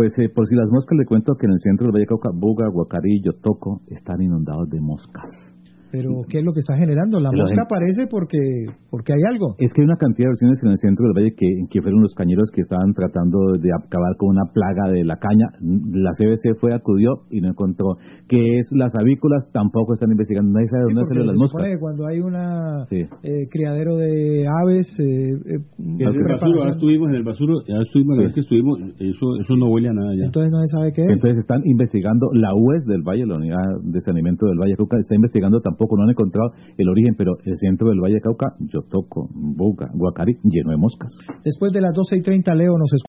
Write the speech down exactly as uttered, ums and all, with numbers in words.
pues eh, por si las moscas le cuento que en el centro del Valle Cauca, Buga, Guacarí, Yotoco están inundados de moscas. Pero, ¿qué es lo que está generando? La Pero mosca gente, aparece porque porque hay algo. Es que hay una cantidad de versiones en el centro del valle que, que fueron los cañeros que estaban tratando de acabar con una plaga de la caña. La C B C fue, acudió y no encontró. Que es las avícolas, tampoco están investigando. Nadie sabe Sí, dónde salen las moscas. Supone que cuando hay una sí. eh, criadero de aves... Eh, eh, en el basuro, ahora estuvimos en el basuro, ya estuvimos, la sí. vez que estuvimos, eso eso no huele a nada ya. Entonces no se sabe qué es. Entonces están investigando, la U E S del Valle, la Unidad de Saneamiento del Valle Cauca, está investigando, tampoco no han encontrado el origen, pero el centro del Valle Cauca, Yotoco, Buga, Guacarí, lleno de moscas. Después de las doce y treinta, Leo, nos escucha.